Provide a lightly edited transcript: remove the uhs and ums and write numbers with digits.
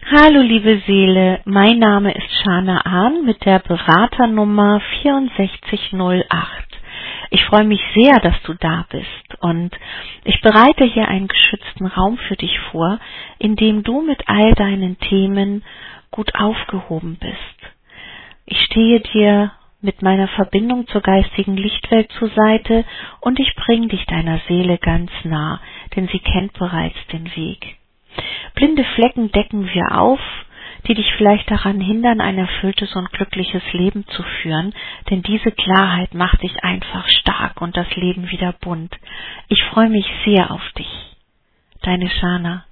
Hallo liebe Seele, mein Name ist Shana Ahn mit der Beraternummer 6408. Ich freue mich sehr, dass du da bist und ich bereite hier einen geschützten Raum für dich vor, in dem du mit all deinen Themen gut aufgehoben bist. Ich stehe dir mit meiner Verbindung zur geistigen Lichtwelt zur Seite und ich bringe dich deiner Seele ganz nah, denn sie kennt bereits den Weg. Blinde Flecken decken wir auf, die dich vielleicht daran hindern, ein erfülltes und glückliches Leben zu führen, denn diese Klarheit macht dich einfach stark und das Leben wieder bunt. Ich freue mich sehr auf dich. Deine Shana.